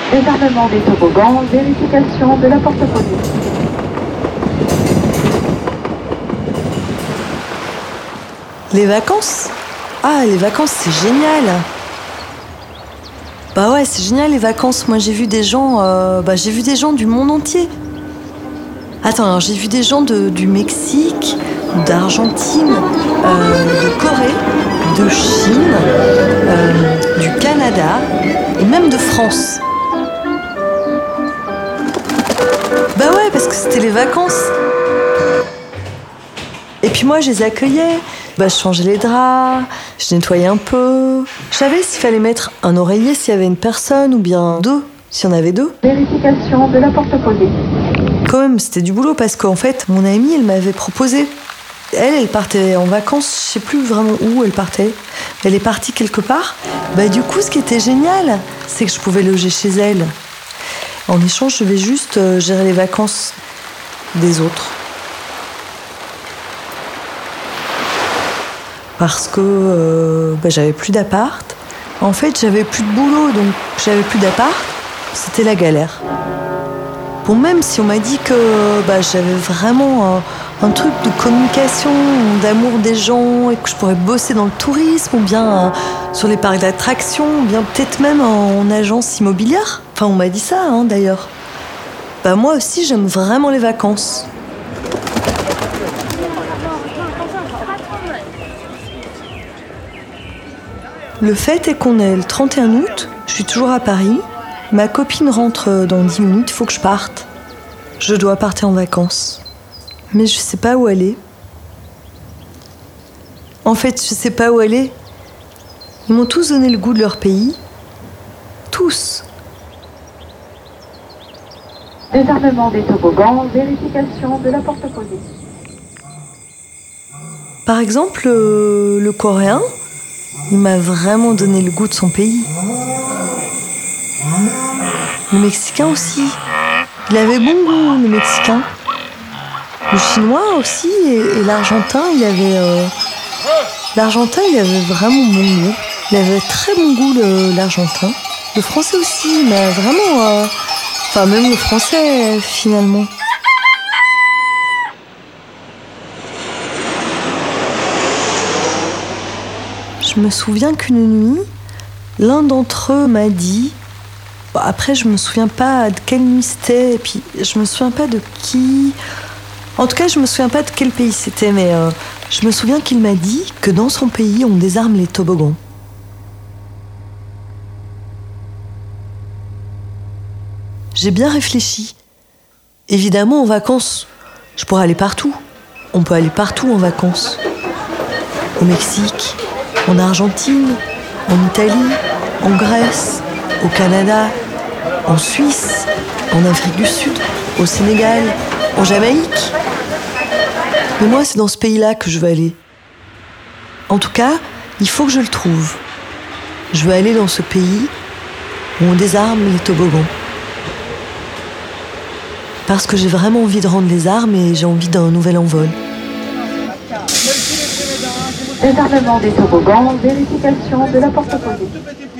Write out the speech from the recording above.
Désarmement des toboggans, vérification de la porte-police. Les vacances? Ah, les vacances, c'est génial! Bah ouais, c'est génial les vacances. Moi, j'ai vu des gens du monde entier. Attends, alors j'ai vu des gens du Mexique, d'Argentine, de Corée, de Chine, du Canada et même de France. Bah ouais, parce que c'était les vacances. Et puis moi, je les accueillais. Bah, je changeais les draps, je nettoyais un peu. Je savais s'il fallait mettre un oreiller s'il y avait une personne ou bien deux, s'il y en avait deux. Vérification de la porte-police. Quand même, c'était du boulot parce qu'en fait, mon amie, elle m'avait proposé. Elle partait en vacances, je sais plus vraiment où elle partait. Elle est partie quelque part. Bah, du coup, ce qui était génial, c'est que je pouvais loger chez elle. En échange, je devais juste gérer les vacances des autres. Parce que j'avais plus d'appart. En fait, j'avais plus de boulot, donc j'avais plus d'appart. C'était la galère. Bon, même si on m'a dit que j'avais vraiment un truc de communication, d'amour des gens, et que je pourrais bosser dans le tourisme, ou bien sur les parcs d'attractions, ou bien peut-être même en agence immobilière. Enfin, on m'a dit ça, d'ailleurs. Moi aussi, j'aime vraiment les vacances. Le fait est qu'on est le 31 août, je suis toujours à Paris. Ma copine rentre dans 10 minutes, il faut que je parte. Je dois partir en vacances. Mais je sais pas où elle est. En fait, je sais pas où elle est. Ils m'ont tous donné le goût de leur pays. Tous. Désarmement des toboggans, vérification de la porte-police. Par exemple, le Coréen, il m'a vraiment donné le goût de son pays. Le Mexicain aussi. Il avait bon goût, le Mexicain. Le Chinois aussi et l'Argentin, l'Argentin, il avait vraiment bon goût. Il avait très bon goût, l'Argentin. Le Français aussi, mais vraiment... même le Français, finalement. Je me souviens qu'une nuit, l'un d'entre eux m'a dit... Après, je me souviens pas de quelle nuit c'était, et puis je me souviens pas de qui... En tout cas, je me souviens pas de quel pays c'était, mais je me souviens qu'il m'a dit que dans son pays, on désarme les toboggans. J'ai bien réfléchi. Évidemment, en vacances, je pourrais aller partout. On peut aller partout en vacances. Au Mexique, en Argentine, en Italie, en Grèce, au Canada, en Suisse, en Afrique du Sud, au Sénégal, en Jamaïque. Mais moi, c'est dans ce pays-là que je veux aller. En tout cas, il faut que je le trouve. Je veux aller dans ce pays où on désarme les toboggans. Parce que j'ai vraiment envie de rendre les armes et j'ai envie d'un nouvel envol. Désarmement des toboggans, vérification de la porte-police.